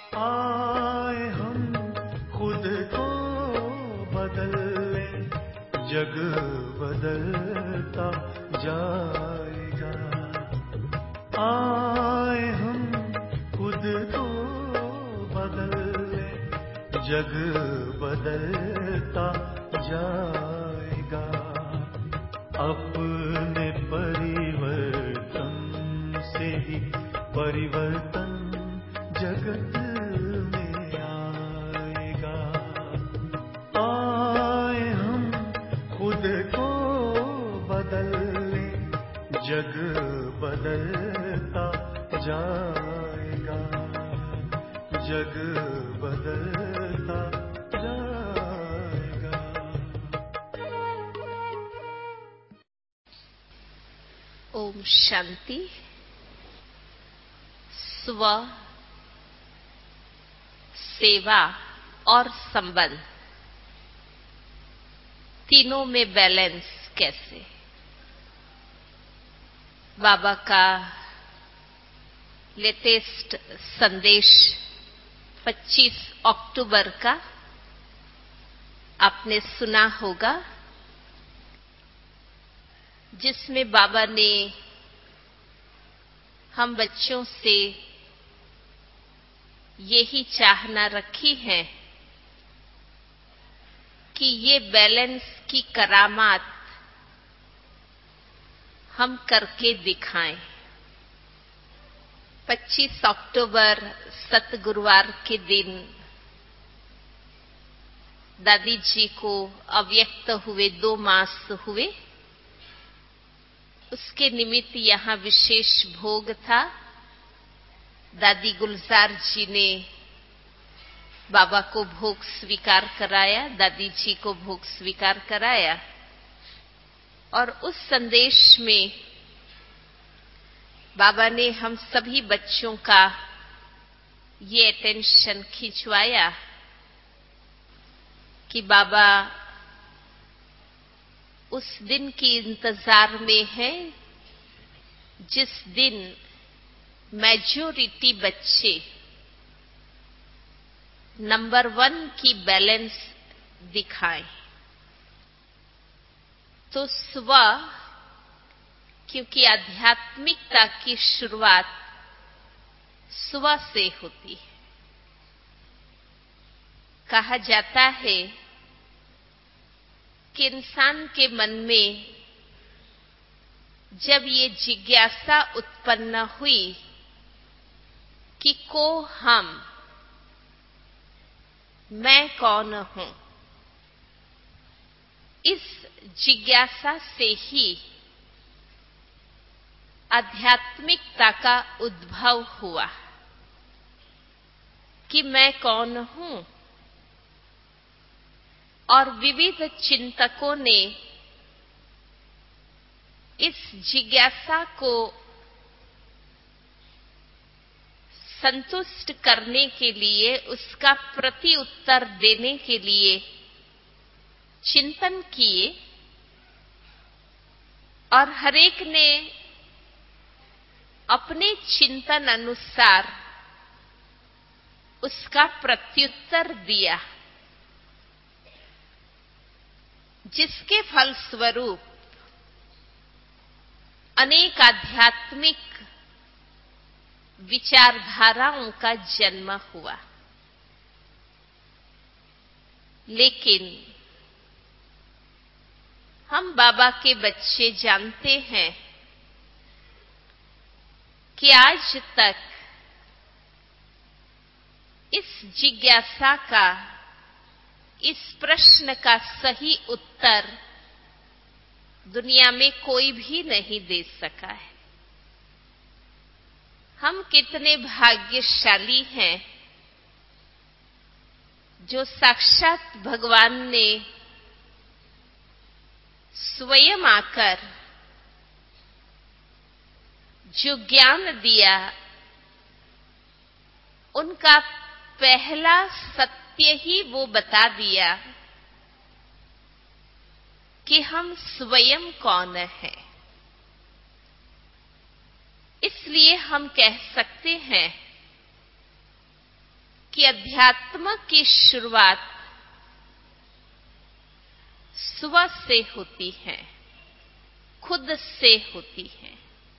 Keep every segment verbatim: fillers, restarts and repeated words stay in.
आए हम खुद को बदल लें, जग बदलता जाएगा। आए हम खुद को बदल लें, जग बदलता जाएगा। अपने परिवर्तन से ही परिवर्तन जगत में आएगा। आए हम खुद को बदल लें, जग बदलता जाएगा, जग बदलता जाएगा। ओम शांति। स्व, सेवा और संबंध, तीनों में बैलेंस कैसे? बाबा का लेटेस्ट संदेश पच्चीस अक्टूबर का आपने सुना होगा, जिसमें बाबा ने हम बच्चों से यही चाहना रखी है कि ये बैलेंस की करामात हम करके दिखाएं। पच्चीस अक्टूबर सतगुरुवार के दिन दादी जी को अव्यक्त हुए दो मास हुए। उसके निमित्त यहाँ विशेष भोग था। दादी गुलजार जी ने बाबा को भोग स्वीकार कराया, दादी जी को भोग स्वीकार कराया। और उस संदेश में बाबा ने हम सभी बच्चों का ये अटेंशन खिंचवाया कि बाबा उस दिन की इंतजार में है जिस दिन मेजॉरिटी बच्चे नंबर वन की बैलेंस दिखाएं। तो स्व, क्योंकि आध्यात्मिकता की शुरुआत स्व से होती है। कहा जाता है कि इंसान के मन में जब ये जिज्ञासा उत्पन्न हुई कि को हम, मैं कौन हूं, इस जिज्ञासा से ही आध्यात्मिकता का उद्भव हुआ कि मैं कौन हूं। और विविध चिंतकों ने इस जिज्ञासा को संतुष्ट करने के लिए, उसका प्रति उत्तर देने के लिए चिंतन किए और हरेक ने अपने चिंतन अनुसार उसका प्रत्युत्तर दिया, जिसके फलस्वरूप अनेक आध्यात्मिक विचारधाराओं का जन्म हुआ। लेकिन हम बाबा के बच्चे जानते हैं कि आज तक इस जिज्ञासा का, इस प्रश्न का सही उत्तर दुनिया में कोई भी नहीं दे सका है। हम कितने भाग्यशाली हैं जो साक्षात भगवान ने स्वयं आकर जो ज्ञान दिया, उनका पहला सत्य ही वो बता दिया कि हम स्वयं कौन हैं। इसलिए हम कह सकते हैं कि अध्यात्म की शुरुआत सुबह से होती है, खुद से होती है।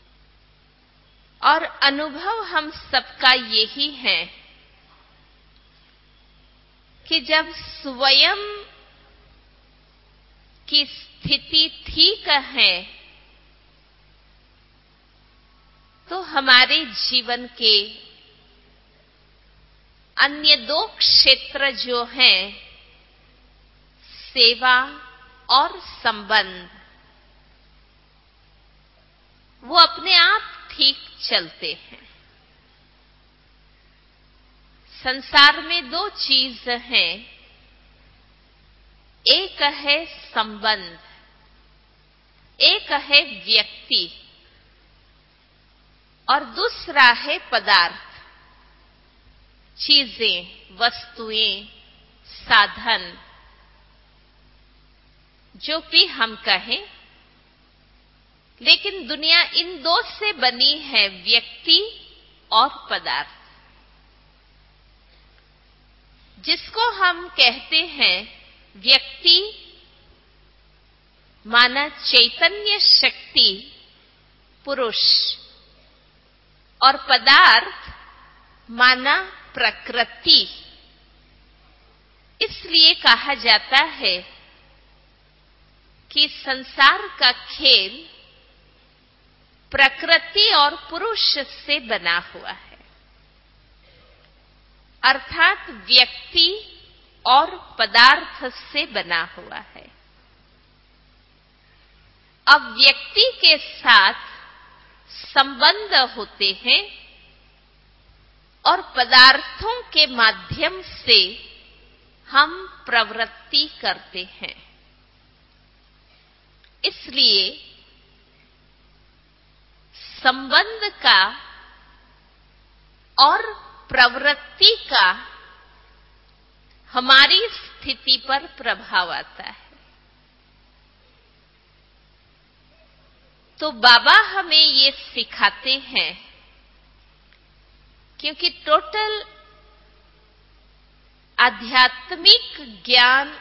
और अनुभव हम सबका यही है कि जब स्वयं की स्थिति ठीक है तो हमारे जीवन के अन्य दो क्षेत्र जो हैं, सेवा और संबंध, वो अपने आप ठीक चलते हैं। संसार में दो चीज हैं, एक है संबंध, एक है व्यक्ति और दूसरा है पदार्थ, चीजें, वस्तुएं, साधन, जो भी हम कहें। लेकिन दुनिया इन दो से बनी है, व्यक्ति और पदार्थ। जिसको हम कहते हैं व्यक्ति माना चैतन्य शक्ति पुरुष, और पदार्थ माना प्रकृति। इसलिए कहा जाता है कि संसार का खेल प्रकृति और पुरुष से बना हुआ है, अर्थात व्यक्ति और पदार्थ से बना हुआ है। अब व्यक्ति के साथ संबंध होते हैं और पदार्थों के माध्यम से हम प्रवृत्ति करते हैं। इसलिए संबंध का और प्रवृत्ति का हमारी स्थिति पर प्रभाव आता है। तो बाबा हमें ये सिखाते हैं, क्योंकि टोटल आध्यात्मिक ज्ञान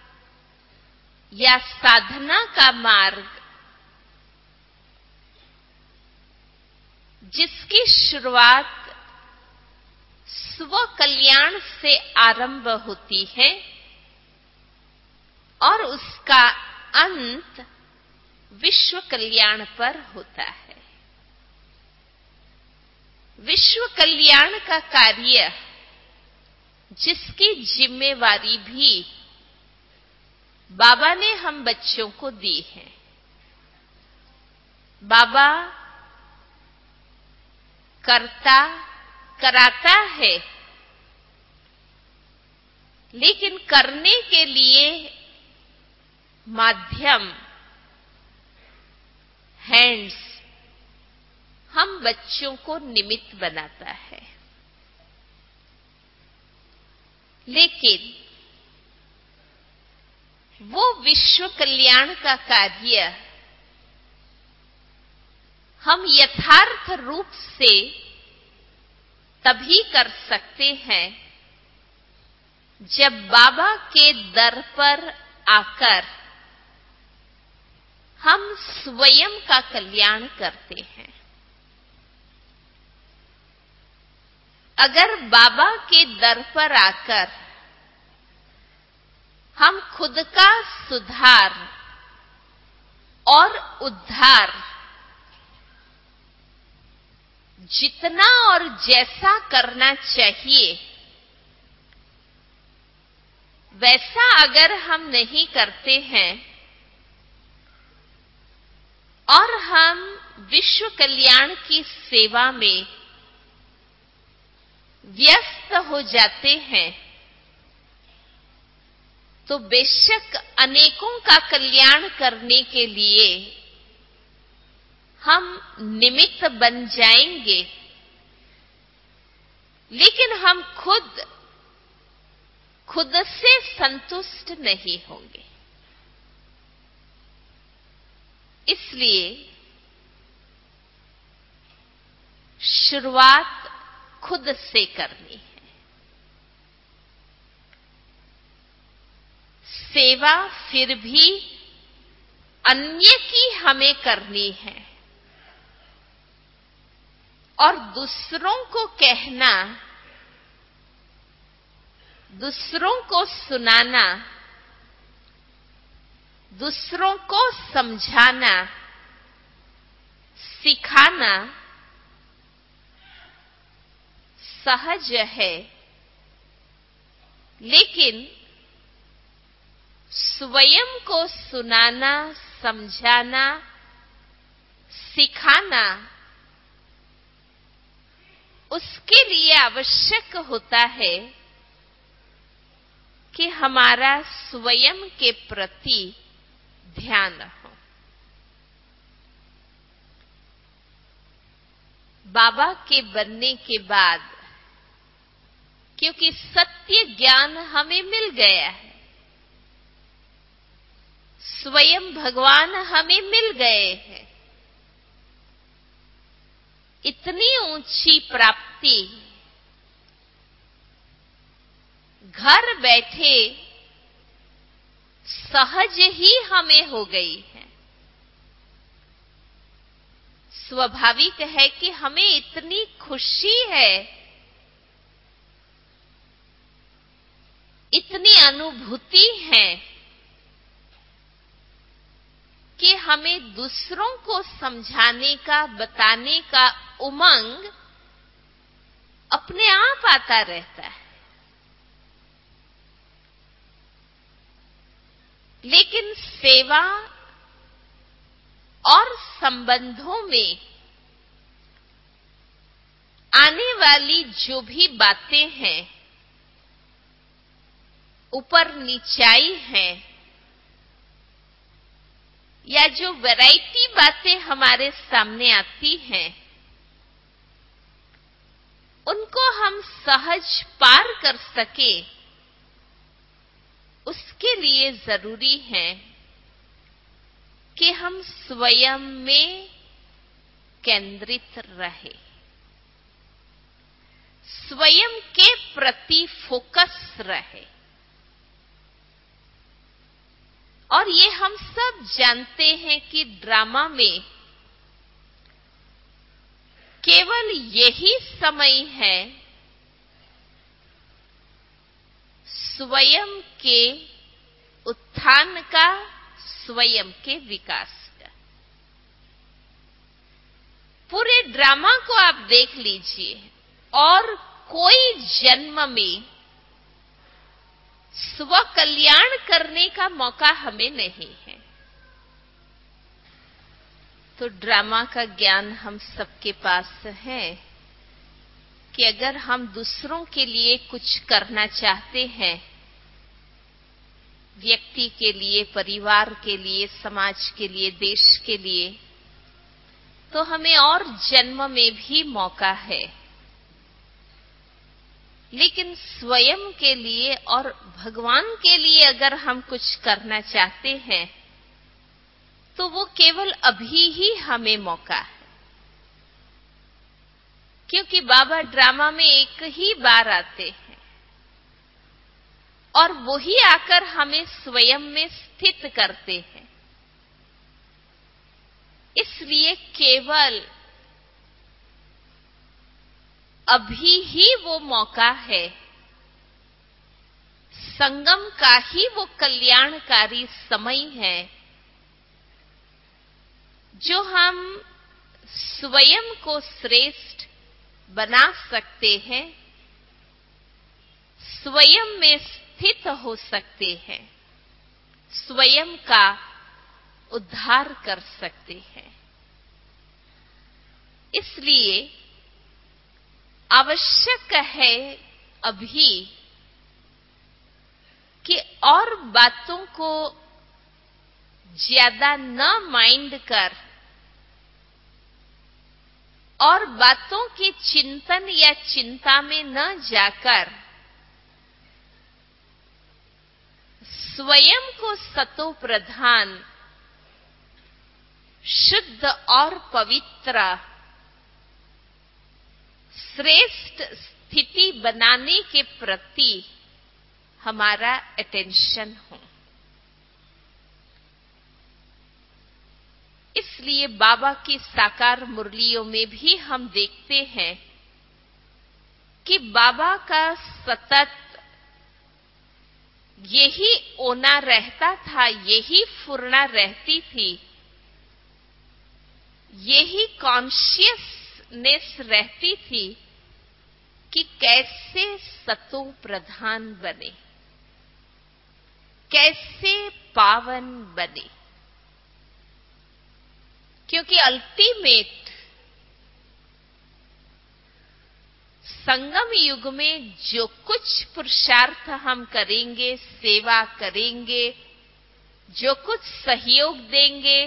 या साधना का मार्ग, जिसकी शुरुआत स्व कल्याण से आरंभ होती है और उसका अंत विश्व कल्याण पर होता है। विश्व कल्याण का कार्य, जिसकी जिम्मेवारी भी बाबा ने हम बच्चों को दी है। बाबा करता कराता है, लेकिन करने के लिए माध्यम, हैंड्स, हम बच्चों को निमित्त बनाता है। लेकिन वो विश्व कल्याण का कार्य हम यथार्थ रूप से तभी कर सकते हैं जब बाबा के दर पर आकर हम स्वयं का कल्याण करते हैं। अगर बाबा के दर पर आकर हम खुद का सुधार और उद्धार जितना और जैसा करना चाहिए वैसा अगर हम नहीं करते हैं और हम विश्व कल्याण की सेवा में व्यस्त हो जाते हैं, तो बेशक अनेकों का कल्याण करने के लिए हम निमित्त बन जाएंगे, लेकिन हम खुद खुद से संतुष्ट नहीं होंगे। इसलिए शुरुआत खुद से करनी है। सेवा फिर भी अन्य की हमें करनी है और दूसरों को कहना, दूसरों को सुनाना, दूसरों को समझाना, सिखाना सहज है, लेकिन स्वयं को सुनाना, समझाना, सिखाना उसके लिए आवश्यक होता है कि हमारा स्वयं के प्रति ध्यान हो। बाबा के बनने के बाद, क्योंकि सत्य ज्ञान हमें मिल गया है, स्वयं भगवान हमें मिल गए हैं, इतनी ऊंची प्राप्ति घर बैठे सहज ही हमें हो गई है। स्वाभाविक है कि हमें इतनी खुशी है, इतनी अनुभूति है कि हमें दूसरों को समझाने का, बताने का उमंग अपने आप आता रहता है। लेकिन सेवा और संबंधों में आने वाली जो भी बातें हैं, ऊपर नीचाई हैं, या जो वैरायटी बातें हमारे सामने आती हैं, उनको हम सहज पार कर सके, उसके लिए जरूरी है कि हम स्वयं में केंद्रित रहे, स्वयं के प्रति फोकस रहे। और ये हम सब जानते हैं कि ड्रामा में केवल यही समय है स्वयं के उत्थान का, स्वयं के विकास का। पूरे ड्रामा को आप देख लीजिए, और कोई जन्म में स्व कल्याण करने का मौका हमें नहीं है। तो ड्रामा का ज्ञान हम सबके पास है कि अगर हम दूसरों के लिए कुछ करना चाहते हैं, व्यक्ति के लिए, परिवार के लिए, समाज के लिए, देश के लिए, तो हमें और जन्म में भी मौका है। लेकिन स्वयं के लिए और भगवान के लिए अगर हम कुछ करना चाहते हैं, तो वो केवल अभी ही हमें मौका है। क्योंकि बाबा ड्रामा में एक ही बार आते हैं और वही आकर हमें स्वयं में स्थित करते हैं। इसलिए केवल अभी ही वो मौका है, संगम का ही वो कल्याणकारी समय है, जो हम स्वयं को श्रेष्ठ बना सकते हैं, स्वयं में स्थित हो सकते हैं, स्वयं का उद्धार कर सकते हैं। इसलिए आवश्यक है अभी कि और बातों को ज्यादा न माइंड कर, और बातों के चिंतन या चिंता में न जाकर स्वयं को सतो प्रधान, शुद्ध और पवित्र, श्रेष्ठ स्थिति बनाने के प्रति हमारा अटेंशन हो। इसलिए बाबा की साकार मुरलियों में भी हम देखते हैं कि बाबा का सतत यही ओना रहता था, यही फुरना रहती थी, यही कॉन्शियसनेस रहती थी कि कैसे सतो प्रधान बने, कैसे पावन बने। क्योंकि अल्टीमेट संगम युग में जो कुछ पुरुषार्थ हम करेंगे, सेवा करेंगे, जो कुछ सहयोग देंगे,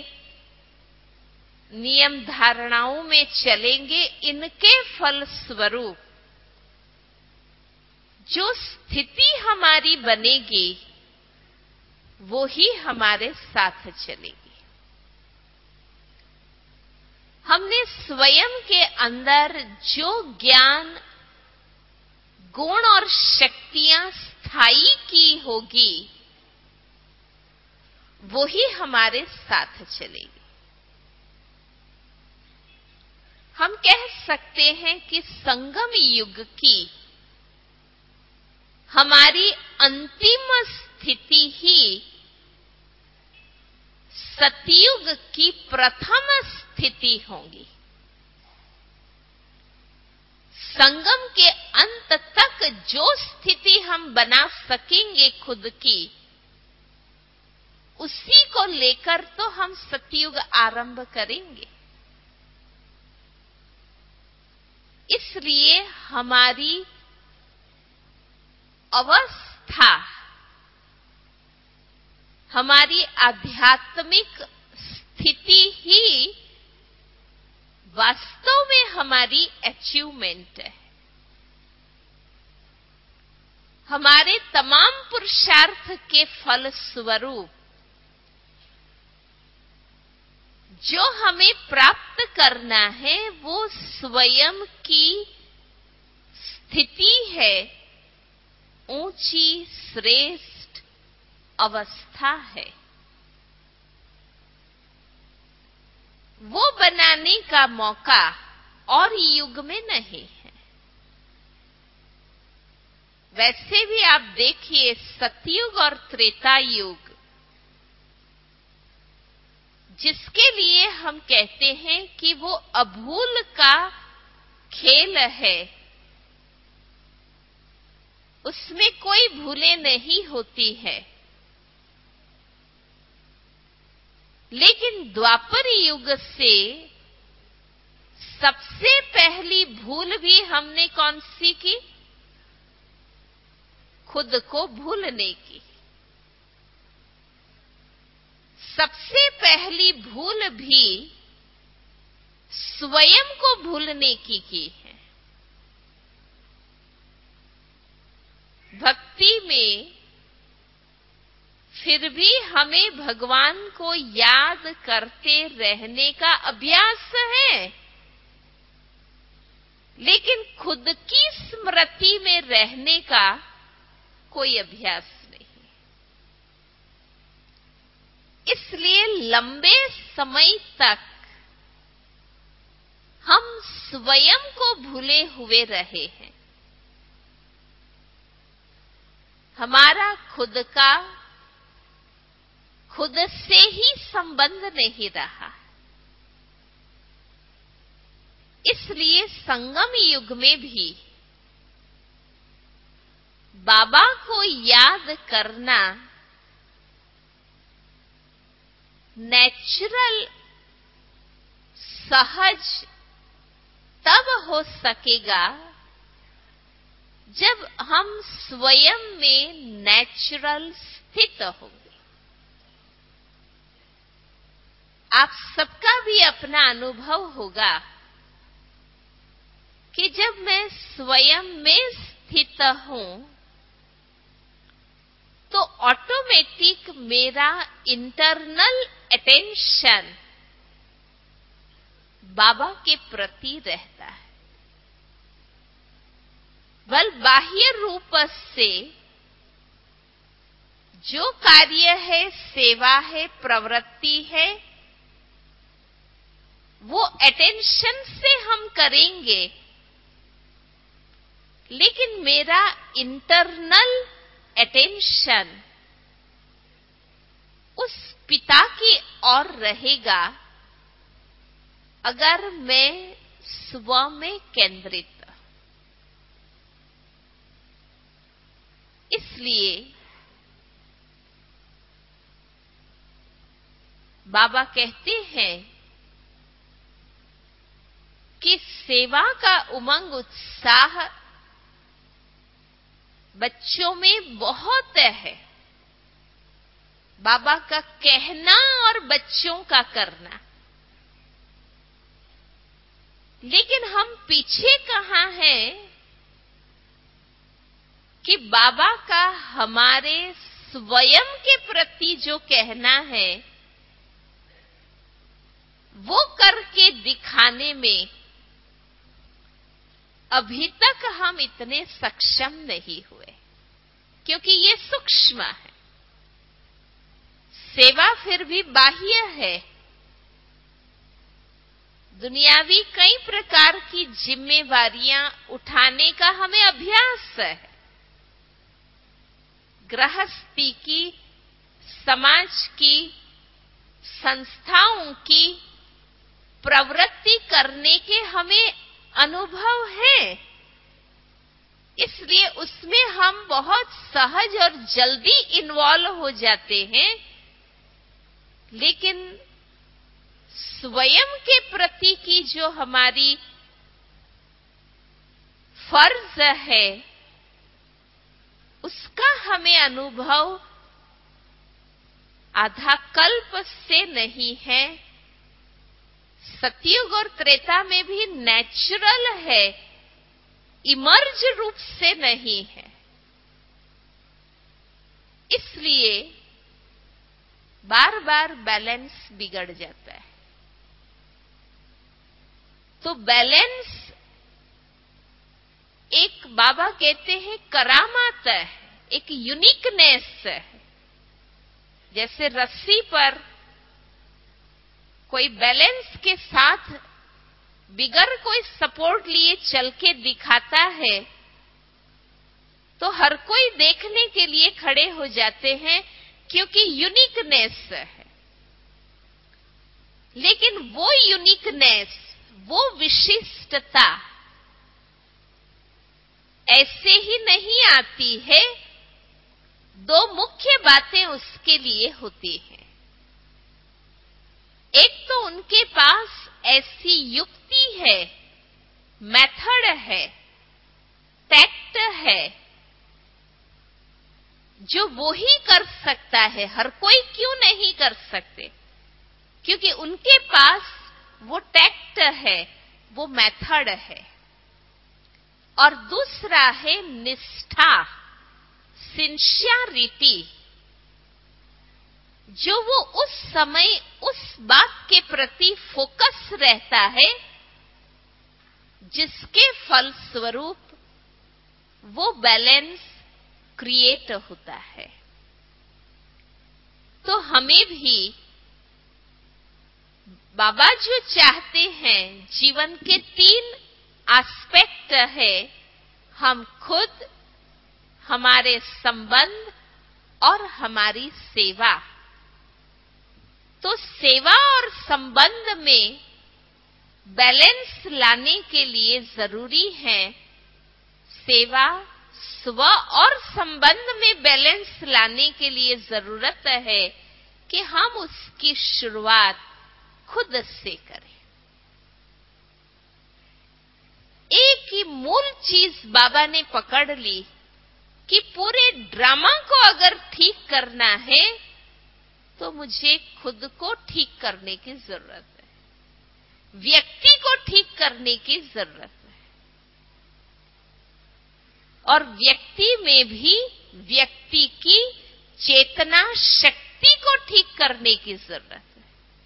नियम धारणाओं में चलेंगे, इनके फल स्वरूप जो स्थिति हमारी बनेगी वो ही हमारे साथ चलेगी। हमने स्वयं के अंदर जो ज्ञान, गुण और शक्तियां स्थायी की होगी वो ही हमारे साथ चलेगी। हम कह सकते हैं कि संगम युग की हमारी अंतिम स्थिति ही सतयुग की प्रथम स्थिति होगी। संगम के अंत तक जो स्थिति हम बना सकेंगे खुद की, उसी को लेकर तो हम सतयुग आरंभ करेंगे। इसलिए हमारी अवस्था, हमारी आध्यात्मिक स्थिति ही वास्तव में हमारी अचीवमेंट है। हमारे तमाम पुरुषार्थ के फल स्वरूप जो हमें प्राप्त करना है वो स्वयं की स्थिति है, ऊंची श्रेष्ठ अवस्था है। वो बनाने का मौका और युग में नहीं है। वैसे भी आप देखिए, सतयुग और त्रेता युग, जिसके लिए हम कहते हैं कि वो अभूल का खेल है, उसमें कोई भूलें नहीं होती है। लेकिन द्वापर युग से सबसे पहली भूल भी हमने कौन सी की? खुद को भूलने की। सबसे पहली भूल भी स्वयं को भूलने की की है। भक्ति में फिर भी हमें भगवान को याद करते रहने का अभ्यास है, लेकिन खुद की स्मृति में रहने का कोई अभ्यास नहीं। इसलिए लंबे समय तक हम स्वयं को भूले हुए रहे हैं। हमारा खुद का खुद से ही संबंध नहीं रहा। इसलिए संगम युग में भी बाबा को याद करना नेचुरल, सहज तब हो सकेगा जब हम स्वयं में नेचुरल स्थित होंगे। आप सबका भी अपना अनुभव होगा कि जब मैं स्वयं में स्थित हूं तो ऑटोमेटिक मेरा इंटरनल अटेंशन बाबा के प्रति रहता है। बल बाह्य रूप से जो कार्य है, सेवा है, प्रवृत्ति है, वो अटेंशन से हम करेंगे, लेकिन मेरा इंटरनल अटेंशन उस पिता की ओर रहेगा अगर मैं स्व में केंद्रित। इसलिए बाबा कहते हैं कि सेवा का उमंग उत्साह बच्चों में बहुत है। बाबा का कहना और बच्चों का करना, लेकिन हम पीछे कहाँ हैं कि बाबा का हमारे स्वयं के प्रति जो कहना है वो करके दिखाने में अभी तक हम इतने सक्षम नहीं हुए, क्योंकि ये सूक्ष्म है। सेवा फिर भी बाह्य है। दुनियावी कई प्रकार की जिम्मेवारियां उठाने का हमें अभ्यास है। गृहस्थी की, समाज की, संस्थाओं की प्रवृत्ति करने के हमें अनुभव है। इसलिए उसमें हम बहुत सहज और जल्दी इन्वॉल्व हो जाते हैं, लेकिन स्वयं के प्रति की जो हमारी फर्ज है उसका हमें अनुभव आधा कल्प से नहीं है। सतयुग और त्रेता में भी नेचुरल है, इमर्ज रूप से नहीं है। इसलिए बार बार बैलेंस बिगड़ जाता है। तो बैलेंस एक बाबा कहते हैं करामात है, एक यूनिकनेस है। जैसे रस्सी पर कोई बैलेंस के साथ बिगर कोई सपोर्ट लिए चल के दिखाता है तो हर कोई देखने के लिए खड़े हो जाते हैं, क्योंकि यूनिकनेस है। लेकिन वो यूनिकनेस, वो विशिष्टता ऐसे ही नहीं आती है। दो मुख्य बातें उसके लिए होती हैं। एक तो उनके पास ऐसी युक्ति है, मेथड है, टैक्ट है, जो वो ही कर सकता है। हर कोई क्यों नहीं कर सकते? क्योंकि उनके पास वो टैक्ट है, वो मेथड है। और दूसरा है निष्ठा, सिंसियरिटी, जो वो उस समय उस बात के प्रति फोकस रहता है जिसके फलस्वरूप वो बैलेंस क्रिएट होता है। तो हमें भी बाबा जो चाहते हैं, जीवन के तीन एस्पेक्ट है, हम खुद, हमारे संबंध और हमारी सेवा। तो सेवा और संबंध में बैलेंस लाने के लिए जरूरी है, सेवा स्व और संबंध में बैलेंस लाने के लिए जरूरत है कि हम उसकी शुरुआत खुद से करें। एक ही मूल चीज बाबा ने पकड़ ली कि पूरे ड्रामा को अगर ठीक करना है तो मुझे खुद को ठीक करने की जरूरत है, व्यक्ति को ठीक करने की जरूरत है, और व्यक्ति में भी व्यक्ति की चेतना शक्ति को ठीक करने की जरूरत है।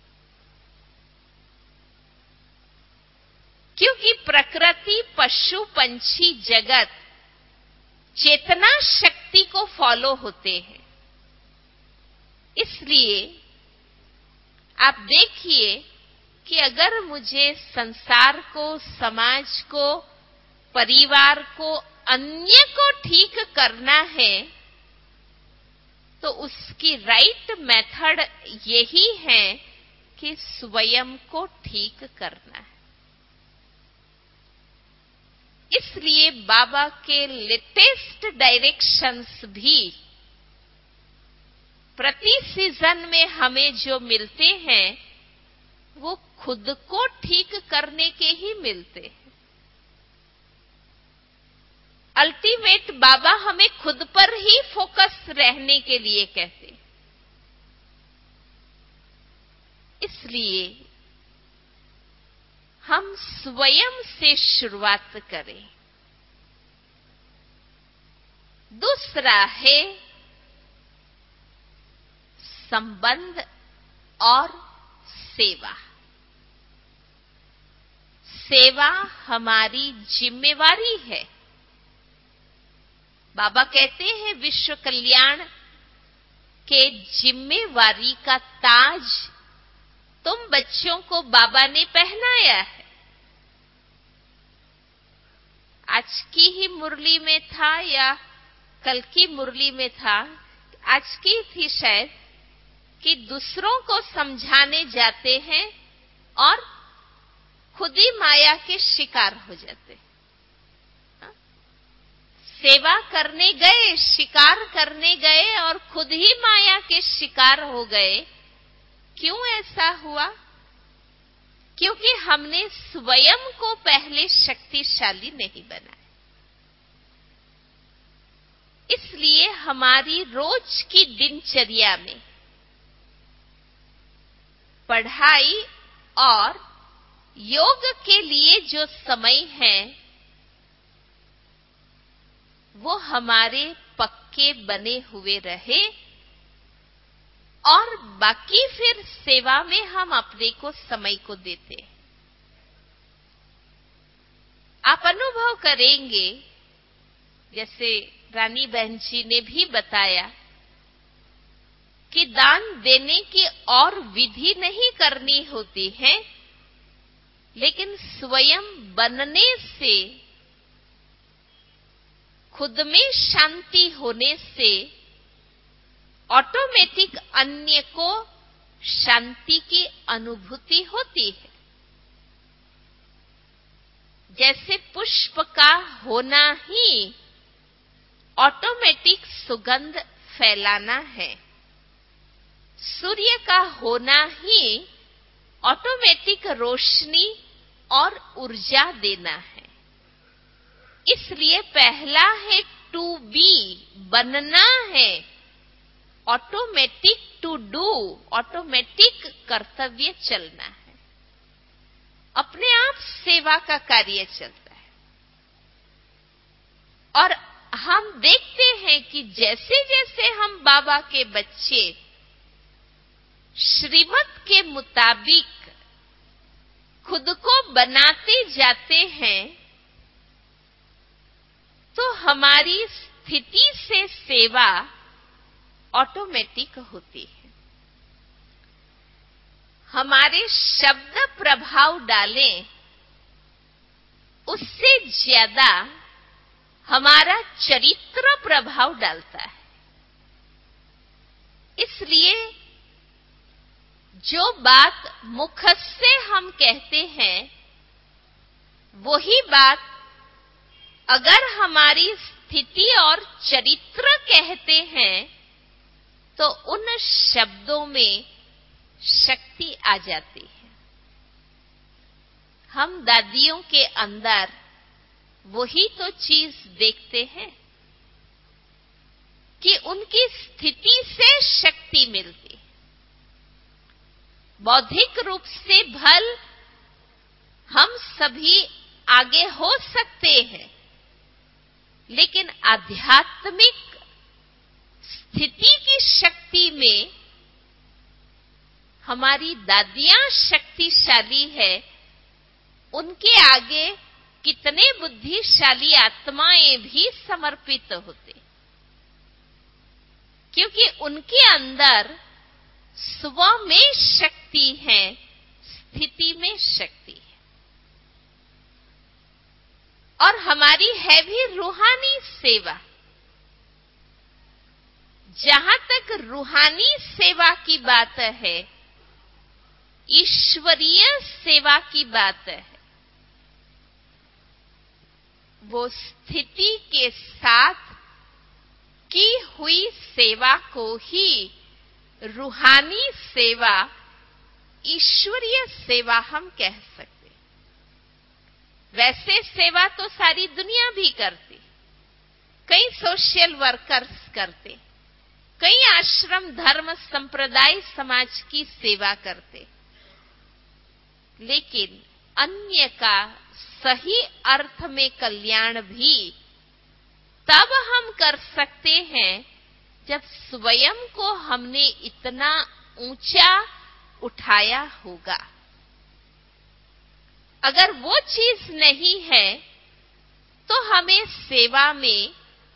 क्योंकि प्रकृति, पशु, पंछी, जगत चेतना शक्ति को फॉलो होते हैं। इसलिए आप देखिए कि अगर मुझे संसार को, समाज को, परिवार को, अन्य को ठीक करना है तो उसकी राइट मेथड यही है कि स्वयं को ठीक करना है। इसलिए बाबा के लेटेस्ट डायरेक्शंस भी प्रति सीजन में हमें जो मिलते हैं वो खुद को ठीक करने के ही मिलते हैं। अल्टीमेट बाबा हमें खुद पर ही फोकस रहने के लिए कहते हैं। इसलिए हम स्वयं से शुरुआत करें। दूसरा है संबंध और सेवा। सेवा हमारी जिम्मेवारी है। बाबा कहते हैं विश्व कल्याण के जिम्मेवारी का ताज तुम बच्चों को बाबा ने पहनाया है। आज की ही मुरली में था या कल की मुरली में था, आज की थी शायद, कि दूसरों को समझाने जाते हैं और खुद ही माया के शिकार हो जाते हैं। सेवा करने गए, शिकार करने गए और खुद ही माया के शिकार हो गए। क्यों ऐसा हुआ? क्योंकि हमने स्वयं को पहले शक्तिशाली नहीं बनाया। इसलिए हमारी रोज की दिनचर्या में पढ़ाई और योग के लिए जो समय है वो हमारे पक्के बने हुए रहे और बाकी फिर सेवा में हम अपने को समय को देते। आप अनुभव करेंगे, जैसे रानी बहन जी ने भी बताया कि दान देने की और विधि नहीं करनी होती है, लेकिन स्वयं बनने से, खुद में शांति होने से ऑटोमेटिक अन्य को शांति की अनुभूति होती है। जैसे पुष्प का होना ही ऑटोमेटिक सुगंध फैलाना है, सूर्य का होना ही ऑटोमेटिक रोशनी और ऊर्जा देना है। इसलिए पहला है टू बी, बनना है, ऑटोमेटिक टू डू, ऑटोमेटिक कर्तव्य चलना है, अपने आप सेवा का कार्य चलता है। और हम देखते हैं कि जैसे जैसे हम बाबा के बच्चे श्रीमत के मुताबिक खुद को बनाते जाते हैं तो हमारी स्थिति से सेवा ऑटोमेटिक होती है। हमारे शब्द प्रभाव डालें, उससे ज्यादा हमारा चरित्र प्रभाव डालता है। इसलिए जो बात मुख से हम कहते हैं वही बात अगर हमारी स्थिति और चरित्र कहते हैं तो उन शब्दों में शक्ति आ जाती है। हम दादियों के अंदर वही तो चीज देखते हैं कि उनकी स्थिति से शक्ति मिलती। बौद्धिक रूप से भल हम सभी आगे हो सकते हैं, लेकिन आध्यात्मिक स्थिति की शक्ति में हमारी दादियां शक्तिशाली है। उनके आगे कितने बुद्धिशाली आत्माएं भी समर्पित होते, क्योंकि उनके अंदर स्व में शक्ति है, स्थिति में शक्ति है, और हमारी है भी रूहानी सेवा। जहां तक रूहानी सेवा की बात है, ईश्वरीय सेवा की बात है, वो स्थिति के साथ की हुई सेवा को ही रूहानी सेवा, ईश्वरीय सेवा हम कह सकते। वैसे सेवा तो सारी दुनिया भी करती, कई सोशल वर्कर्स करते, कई आश्रम धर्म संप्रदाय समाज की सेवा करते, लेकिन अन्य का सही अर्थ में कल्याण भी तब हम कर सकते हैं जब स्वयं को हमने इतना ऊंचा उठाया होगा। अगर वो चीज नहीं है तो हमें सेवा में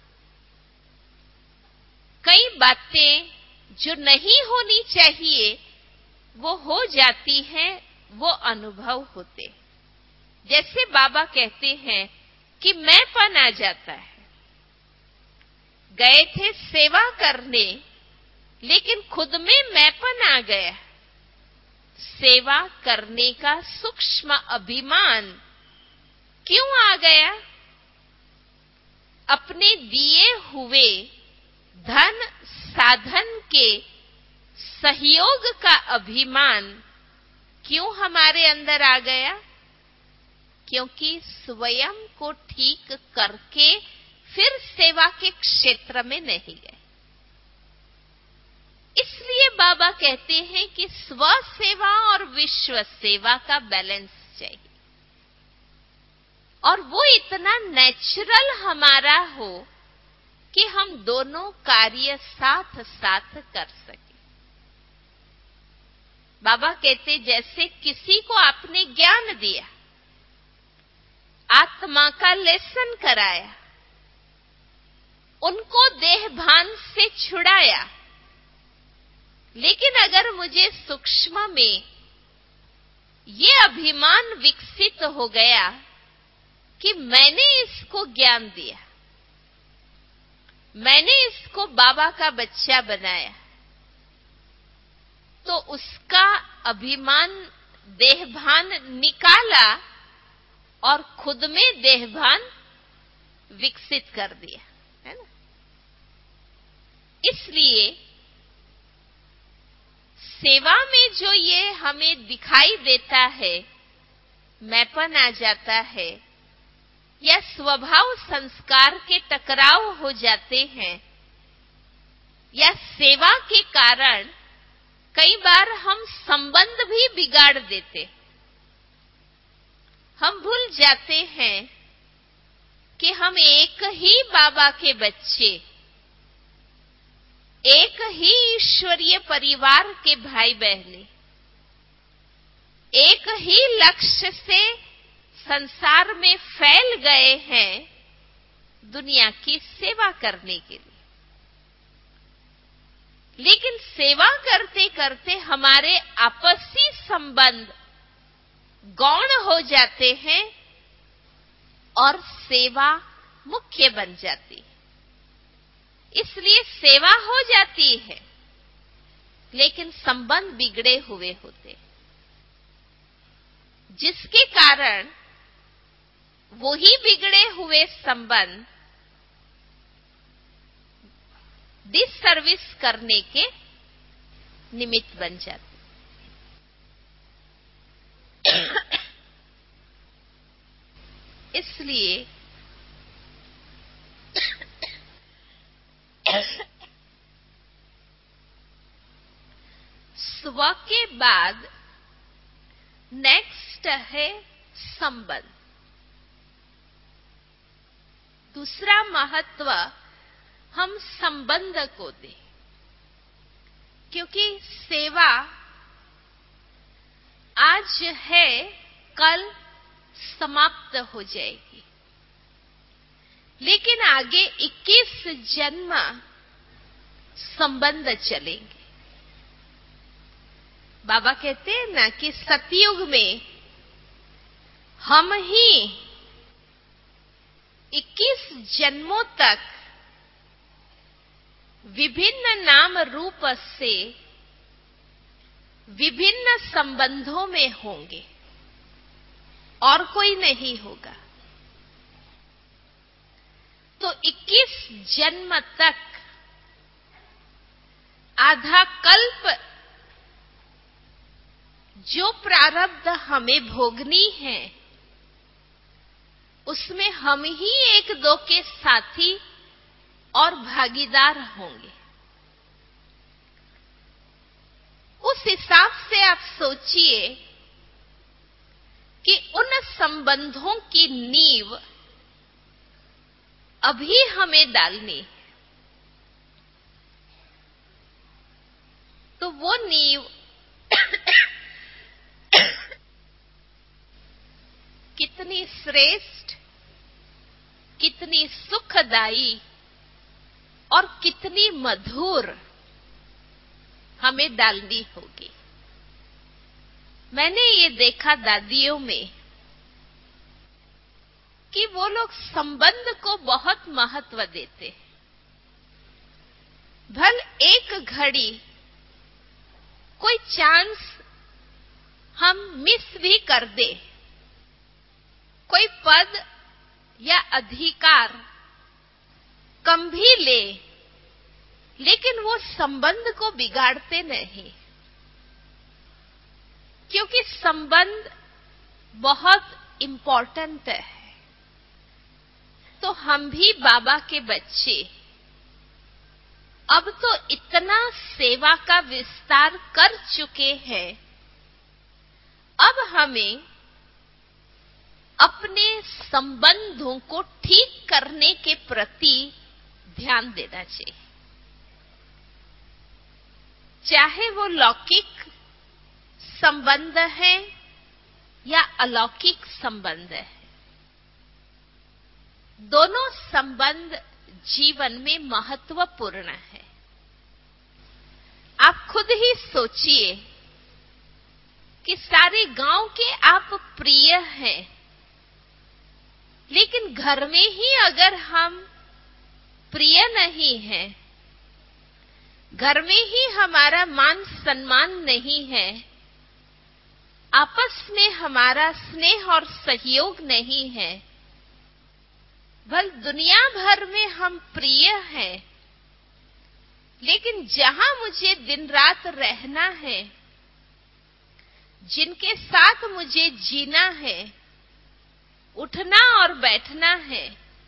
कई बातें जो नहीं होनी चाहिए वो हो जाती हैं, वो अनुभव होते। जैसे बाबा कहते हैं कि मैंपन आ जाता है। गए थे सेवा करने, लेकिन खुद में मैंपन आ गया। सेवा करने का सूक्ष्म अभिमान क्यों आ गया? अपने दिए हुए धन साधन के सहयोग का अभिमान क्यों हमारे अंदर आ गया? क्योंकि स्वयं को ठीक करके फिर सेवा के क्षेत्र में नहीं गए। इसलिए बाबा कहते हैं कि स्व सेवा और विश्व सेवा का बैलेंस चाहिए, और वो इतना नेचुरल हमारा हो कि हम दोनों कार्य साथ साथ कर सके। बाबा कहते जैसे किसी को आपने ज्ञान दिया, आत्मा का लेसन कराया, उनको देह भान से छुड़ाया, लेकिन अगर मुझे सूक्ष्म में ये अभिमान विकसित हो गया कि मैंने इसको ज्ञान दिया, मैंने इसको बाबा का बच्चा बनाया, तो उसका अभिमान देहभान निकाला और खुद में देहभान विकसित कर दिया, है ना। इसलिए सेवा में जो ये हमें दिखाई देता है, मैंपन आ जाता है या स्वभाव संस्कार के टकराव हो जाते हैं, या सेवा के कारण कई बार हम संबंध भी बिगाड़ देते। हम भूल जाते हैं कि हम एक ही बाबा के बच्चे, एक ही ईश्वरीय परिवार के भाई बहने, एक ही लक्ष्य से संसार में फैल गए हैं, दुनिया की सेवा करने के लिए। लेकिन सेवा करते करते हमारे आपसी संबंध गौण हो जाते हैं और सेवा मुख्य बन जाती है। इसलिए सेवा हो जाती है, लेकिन संबंध बिगड़े हुए होते, जिसके कारण वही बिगड़े हुए संबंध डिसर्विस करने के निमित्त बन जाते। इसलिए स्व के बाद नेक्स्ट है संबंध। दूसरा महत्व हम संबंध को दें, क्योंकि सेवा आज है, कल समाप्त हो जाएगी, लेकिन आगे इक्कीस जन्म संबंध चलेंगे। बाबा कहते हैं ना कि सतयुग में हम ही इक्कीस जन्मों तक विभिन्न नाम रूप से विभिन्न संबंधों में होंगे और कोई नहीं होगा। तो इक्कीस जन्म तक आधा कल्प जो प्रारब्ध हमें भोगनी है, उसमें हम ही एक दो के साथी और भागीदार होंगे। उस हिसाब से आप सोचिए कि उन संबंधों की नींव अभी हमें डालनी है। तो वो नींव कितनी श्रेष्ठ, कितनी सुखदायी और कितनी मधुर हमें डालनी होगी। मैंने ये देखा दादियों में कि वो लोग संबंध को बहुत महत्व देते हैं। भल एक घड़ी कोई चांस हम मिस भी कर दे, कोई पद या अधिकार कम भी ले, लेकिन वो संबंध को बिगाड़ते नहीं, क्योंकि संबंध बहुत इंपॉर्टेंट है। तो हम भी बाबा के बच्चे अब तो इतना सेवा का विस्तार कर चुके हैं, अब हमें अपने संबंधों को ठीक करने के प्रति ध्यान देना चाहिए, चाहे वो लौकिक संबंध है या अलौकिक संबंध है। दोनों संबंध जीवन में महत्वपूर्ण है। आप खुद ही सोचिए कि सारे गांव के आप प्रिय हैं, लेकिन घर में ही अगर हम प्रिय नहीं हैं, घर में ही हमारा मान सम्मान नहीं है, आपस में हमारा स्नेह और सहयोग नहीं है, भल दुनिया भर में हम प्रिय हैं, लेकिन जहां मुझे दिन रात रहना है, जिनके साथ मुझे जीना है, उठना और बैठना है,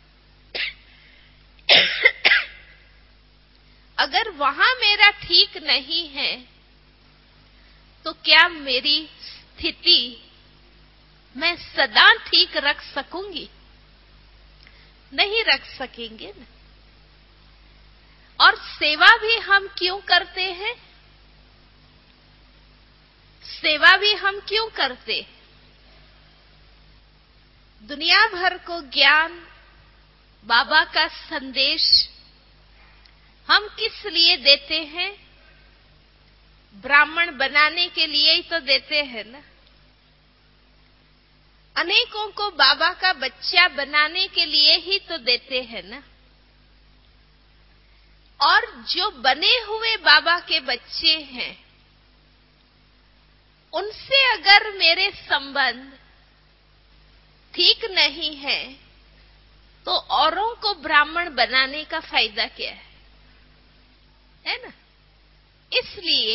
अगर वहां मेरा ठीक नहीं है, तो क्या मेरी स्थिति मैं सदा ठीक रख सकूंगी? नहीं रख सकेंगे ना। और सेवा भी हम क्यों करते हैं? सेवा भी हम क्यों करते? दुनिया भर को ज्ञान, बाबा का संदेश हम किस लिए देते हैं? ब्राह्मण बनाने के लिए ही तो देते हैं ना। अनेकों को बाबा का बच्चा बनाने के लिए ही तो देते हैं ना। और जो बने हुए बाबा के बच्चे हैं, उनसे अगर मेरे संबंध ठीक नहीं है, तो औरों को ब्राह्मण बनाने का फायदा क्या है? है ना। इसलिए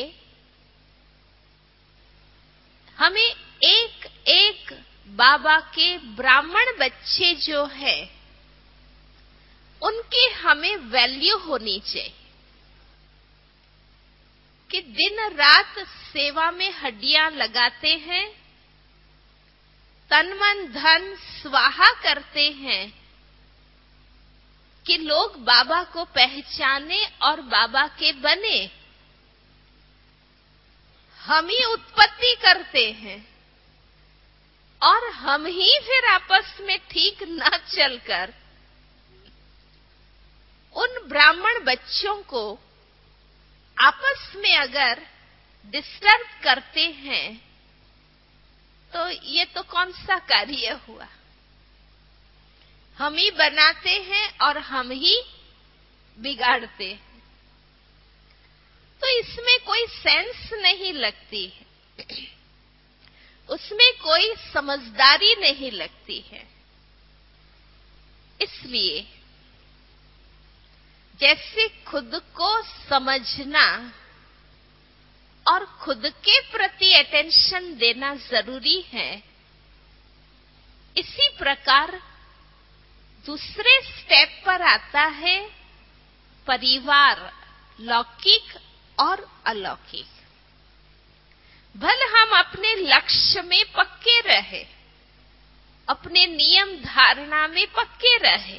हमें एक एक बाबा के ब्राह्मण बच्चे जो है, उनकी हमें वैल्यू होनी चाहिए कि दिन रात सेवा में हड्डियां लगाते हैं, तन मन धन स्वाहा करते हैं कि लोग बाबा को पहचाने और बाबा के बने। हम ही उत्पत्ति करते हैं और हम ही फिर आपस में ठीक न चलकर उन ब्राह्मण बच्चों को आपस में अगर डिस्टर्ब करते हैं तो ये तो कौन सा कार्य हुआ? हम ही बनाते हैं और हम ही बिगाड़ते हैं। तो इसमें कोई सेंस नहीं लगती है, उसमें कोई समझदारी नहीं लगती है। इसलिए जैसे खुद को समझना और खुद के प्रति अटेंशन देना जरूरी है, इसी प्रकार दूसरे स्टेप पर आता है परिवार, लौकिक और अलौकिक। भल हम अपने लक्ष्य में पक्के रहे, अपने नियम धारणा में पक्के रहे।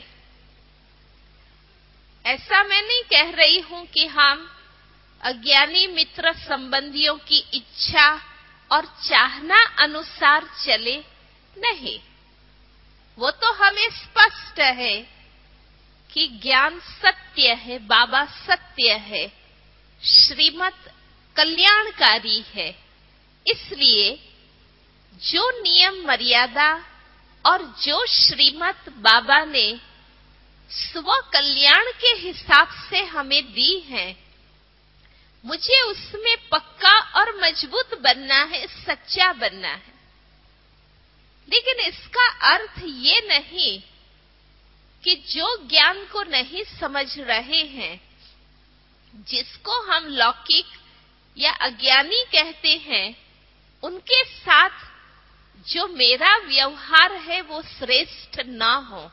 ऐसा मैं नहीं कह रही हूं कि हम अज्ञानी मित्र संबंधियों की इच्छा और चाहना अनुसार चले, नहीं। वो तो हमें स्पष्ट है कि ज्ञान सत्य है, बाबा सत्य है, श्रीमत कल्याणकारी है। इसलिए जो नियम मर्यादा और जो श्रीमत बाबा ने स्व कल्याण के हिसाब से हमें दी है, मुझे उसमें पक्का और मजबूत बनना है, सच्चा बनना है। लेकिन इसका अर्थ ये नहीं कि जो ज्ञान को नहीं समझ रहे हैं, जिसको हम लौकिक या अज्ञानी कहते हैं, उनके साथ जो मेरा व्यवहार है वो श्रेष्ठ ना हो।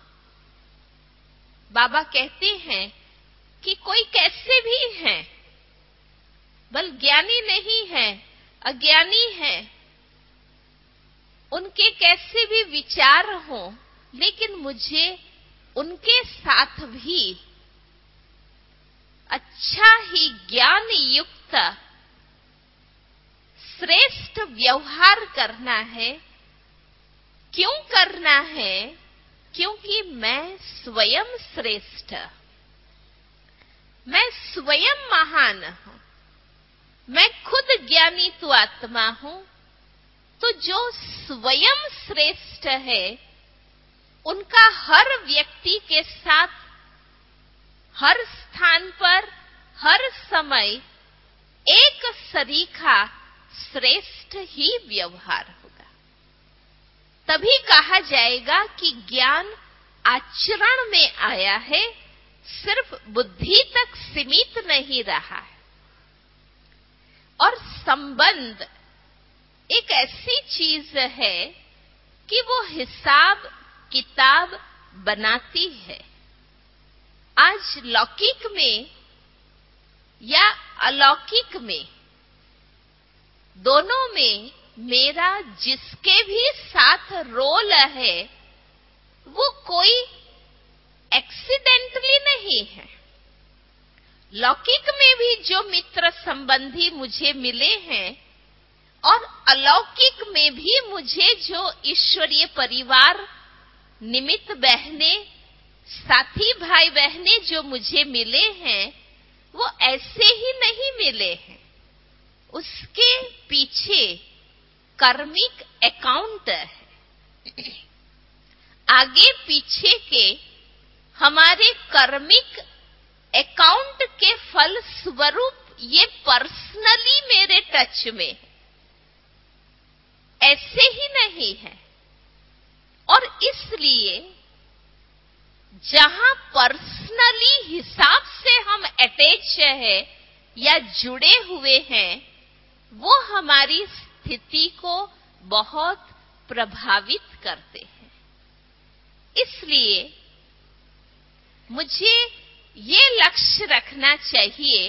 बाबा कहते हैं कि कोई कैसे भी है, बल ज्ञानी नहीं है, अज्ञानी है, उनके कैसे भी विचार हो, लेकिन मुझे उनके साथ भी अच्छा ही ज्ञान युक्त श्रेष्ठ व्यवहार करना है। क्यों करना है? क्योंकि मैं स्वयं श्रेष्ठ, मैं स्वयं महान हूं, मैं खुद ज्ञानी तो आत्मा हूं। तो जो स्वयं श्रेष्ठ है, उनका हर व्यक्ति के साथ, हर स्थान पर, हर समय एक सरीखा श्रेष्ठ ही व्यवहार होगा। तभी कहा जाएगा कि ज्ञान आचरण में आया है, सिर्फ बुद्धि तक सीमित नहीं रहा है। और संबंध एक ऐसी चीज है कि वो हिसाब किताब बनाती है। आज लौकिक में या अलौकिक में, दोनों में मेरा जिसके भी साथ रोल है, वो कोई एक्सीडेंटली नहीं है। लौकिक में भी जो मित्र संबंधी मुझे मिले हैं और अलौकिक में भी मुझे जो ईश्वरीय परिवार, निमित्त बहने, साथी भाई बहने जो मुझे मिले हैं, वो ऐसे ही नहीं मिले हैं। उसके पीछे कर्मिक अकाउंट है। आगे पीछे के हमारे कर्मिक अकाउंट के फल स्वरूप ये पर्सनली मेरे टच में, ऐसे ही नहीं है। और इसलिए जहां पर्सनली हिसाब से हम अटैच है या जुड़े हुए हैं, वो हमारी स्थिति को बहुत प्रभावित करते हैं। इसलिए मुझे ये लक्ष्य रखना चाहिए,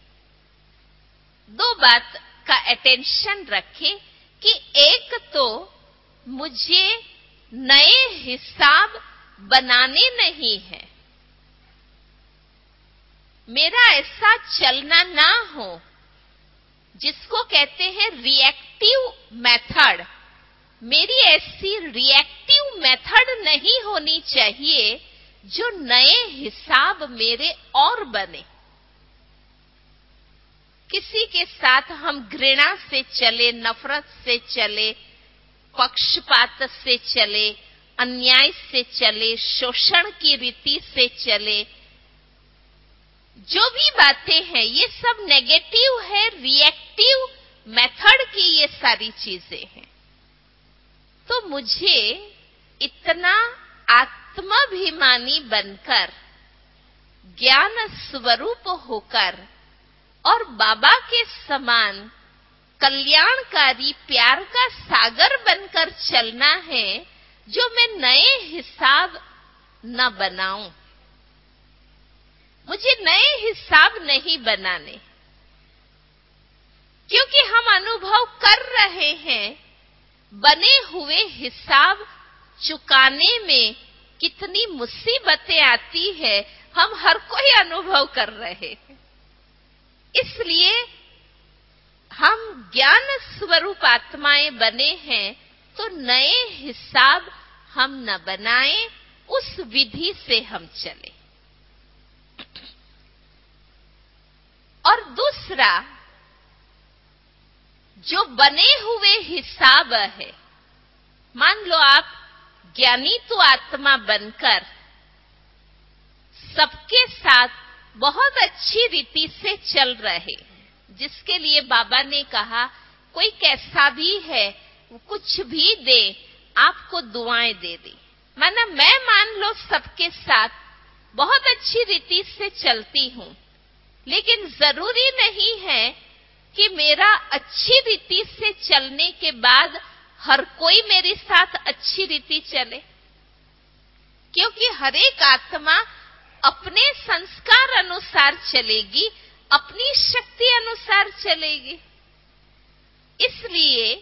दो बात का अटेंशन रखें कि एक तो मुझे नए हिसाब बनाने नहीं है, मेरा ऐसा चलना ना हो जिसको कहते हैं रिएक्टिव मेथड। मेरी ऐसी रिएक्टिव मेथड नहीं होनी चाहिए जो नए हिसाब मेरे और बने। किसी के साथ हम घृणा से चले, नफरत से चले, पक्षपात से चले, अन्याय से चले, शोषण की रीति से चले, जो भी बातें हैं ये सब नेगेटिव है, रिएक्टिव मेथड की ये सारी चीजें हैं। तो मुझे इतना आत्माभिमानी बनकर, ज्ञान स्वरूप होकर और बाबा के समान कल्याणकारी प्यार का सागर बनकर चलना है, जो मैं नए हिसाब न बनाऊं। मुझे नए हिसाब नहीं बनाने, क्योंकि हम अनुभव कर रहे हैं बने हुए हिसाब चुकाने में कितनी मुसीबतें आती है, हम हर कोई अनुभव कर रहे हैं। इसलिए हम ज्ञान स्वरूप आत्माएं बने हैं, तो नए हिसाब हम न बनाएं, उस विधि से हम चलें। और दूसरा, जो बने हुए हिसाब है, मान लो आप ज्ञानी तो आत्मा बनकर सबके साथ बहुत अच्छी रीति से चल रहे, जिसके लिए बाबा ने कहा कोई कैसा भी है वो कुछ भी दे, आपको दुआएं दे दे। माना मैं मान लो सबके साथ बहुत अच्छी रीति से चलती हूं, लेकिन जरूरी नहीं है कि मेरा अच्छी रीति से चलने के बाद हर कोई मेरे साथ अच्छी रीति चले, क्योंकि हर एक आत्मा अपने संस्कार अनुसार चलेगी, अपनी शक्ति अनुसार चलेगी। इसलिए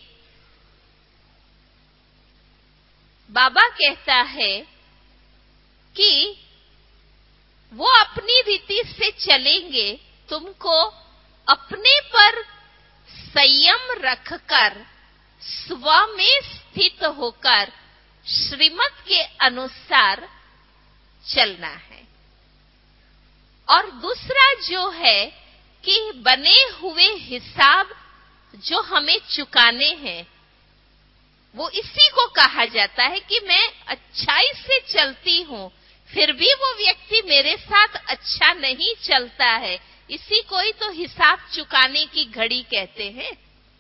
बाबा कहता है कि वो अपनी रीति से चलेंगे, तुमको अपने पर संयम रखकर स्व में स्थित होकर श्रीमत के अनुसार चलना है। और दूसरा जो है कि बने हुए हिसाब जो हमें चुकाने हैं, वो इसी को कहा जाता है कि मैं अच्छाई से चलती हूं, फिर भी वो व्यक्ति मेरे साथ अच्छा नहीं चलता है, इसी को ही तो हिसाब चुकाने की घड़ी कहते हैं।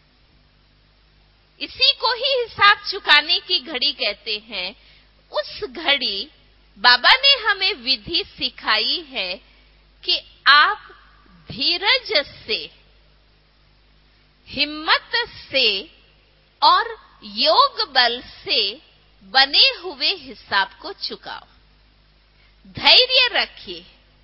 इसी को ही हिसाब चुकाने की घड़ी कहते हैं। उस घड़ी बाबा ने हमें विधि सिखाई है कि आप धीरज से, हिम्मत से और योग बल से बने हुए हिसाब को चुकाओ। धैर्य रखिए।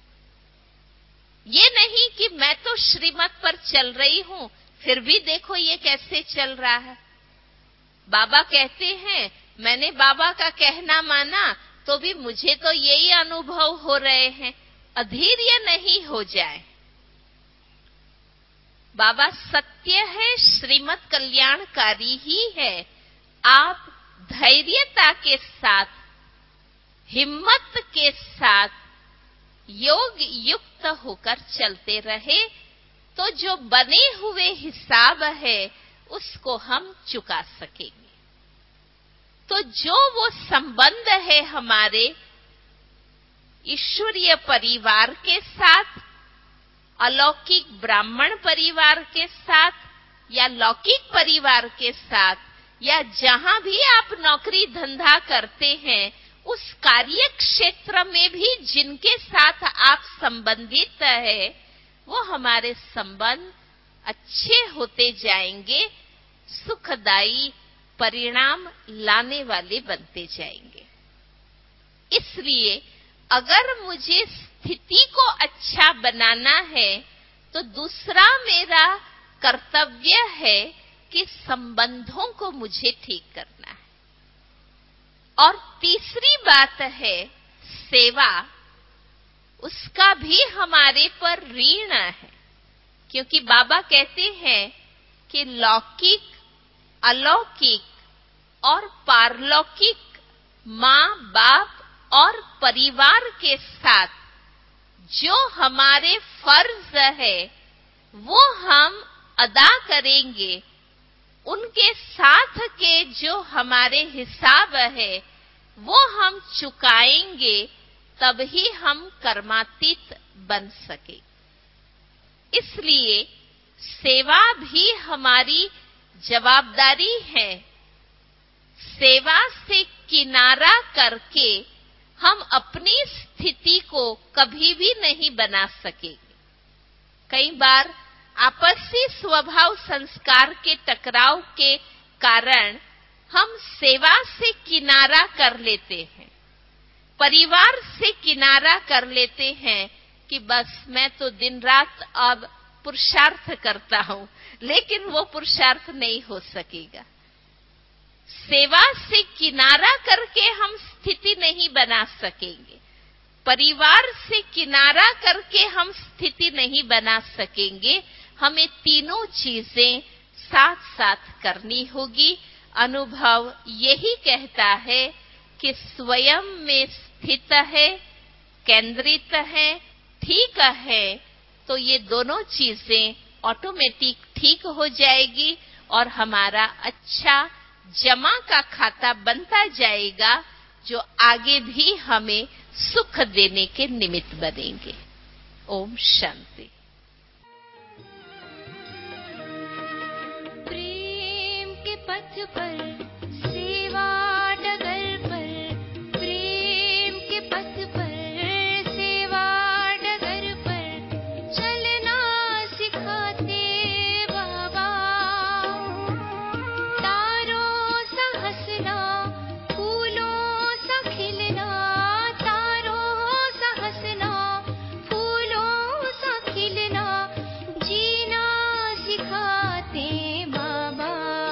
ये नहीं कि मैं तो श्रीमत पर चल रही हूं, फिर भी देखो ये कैसे चल रहा है। बाबा कहते हैं मैंने बाबा का कहना माना, तो भी मुझे तो यही अनुभव हो रहे हैं। अधैर्य नहीं हो जाए। बाबा सत्य है, श्रीमत कल्याणकारी ही है। आप धैर्यता के साथ, हिम्मत के साथ योग युक्त होकर चलते रहे, तो जो बने हुए हिसाब है उसको हम चुका सकेंगे। तो जो वो संबंध है हमारे ईश्वरीय परिवार के साथ, अलौकिक ब्राह्मण परिवार के साथ, या लौकिक परिवार के साथ, या जहां भी आप नौकरी धंधा करते हैं, उस कार्य क्षेत्र में भी जिनके साथ आप संबंधित है, वो हमारे संबंध अच्छे होते जाएंगे, सुखदायी परिणाम लाने वाले बनते जाएंगे। इसलिए अगर मुझे स्थिति को अच्छा बनाना है, तो दूसरा मेरा कर्तव्य है कि संबंधों को मुझे ठीक करना है। और तीसरी बात है सेवा, उसका भी हमारे पर ऋण है, क्योंकि बाबा कहते हैं कि लौकिक, अलौकिक और पारलौकिक माँ बाप और परिवार के साथ जो हमारे फर्ज है, वो हम अदा करेंगे, उनके साथ के जो हमारे हिसाब है वो हम चुकाएंगे, तभी हम कर्मातीत बन सके। इसलिए सेवा भी हमारी जवाबदारी है। सेवा से किनारा करके हम अपनी स्थिति को कभी भी नहीं बना सकेंगे। कई बार आपसी स्वभाव संस्कार के टकराव के कारण हम सेवा से किनारा कर लेते हैं, परिवार से किनारा कर लेते हैं कि बस मैं तो दिन रात अब पुरुषार्थ करता हूं, लेकिन वो पुरुषार्थ नहीं हो सकेगा। सेवा से किनारा करके हम स्थिति नहीं बना सकेंगे, परिवार से किनारा करके हम स्थिति नहीं बना सकेंगे। हमें तीनों चीजें साथ साथ करनी होगी। अनुभव यही कहता है कि स्वयं में स्थित है, केंद्रित है, ठीक है, तो ये दोनों चीजें ऑटोमेटिक ठीक हो जाएगी और हमारा अच्छा जमा का खाता बनता जाएगा, जो आगे भी हमें सुख देने के निमित्त बनेंगे। ओम शांति। प्रेम के पथ पर सेवा डगर पर, प्रेम के पथ पर सेवा डगर पर चलना सिखाते बाबा। तारों सा हंसना, फूलों सा खिलना, तारों सा हंसना, फूलों सा खिलना, जीना सिखाते बाबा।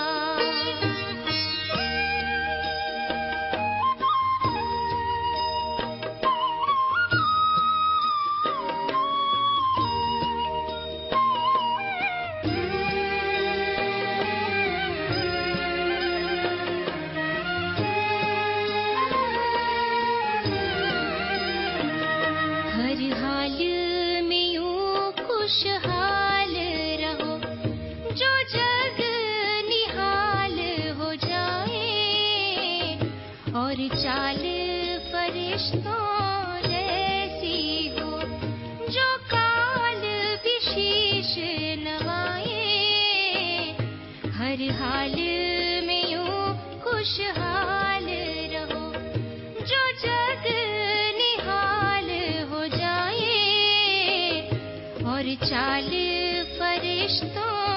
हर हाल में यूं खुशहाल रहो, जो जग निहाल हो जाए, और चाल फरिश्तों जैसी हो, जो काल भी शीश नवाए। हर हाल में यूं खुशहाल रहो, जो जग निहाल हो जाए, और चाल फरिश्तों